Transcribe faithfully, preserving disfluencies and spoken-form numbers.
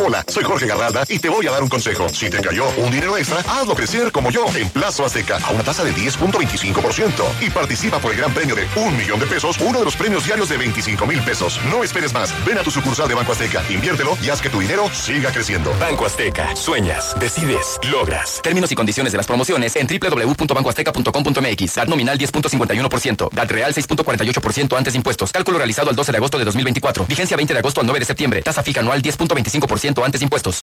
Hola, soy Jorge Garralda y te voy a dar un consejo. Si te cayó un dinero extra, hazlo crecer como yo en Plazo Azteca a una tasa de diez punto veinticinco por ciento y participa por el gran premio de un millón de pesos, uno de los premios diarios de veinticinco mil pesos. No esperes más. Ven a tu sucursal de Banco Azteca, inviértelo y haz que tu dinero siga creciendo. Banco Azteca. Sueñas, decides, logras. Términos y condiciones de las promociones en doble u doble u doble u punto banco azteca punto com punto m x. D A T nominal diez punto cincuenta y uno por ciento. D A T real seis punto cuarenta y ocho por ciento antes de impuestos. Cálculo realizado el doce de agosto de dos mil veinticuatro. Vigencia veinte de agosto al nueve de septiembre. Tasa fija anual diez punto veinticinco por ciento antes de impuestos.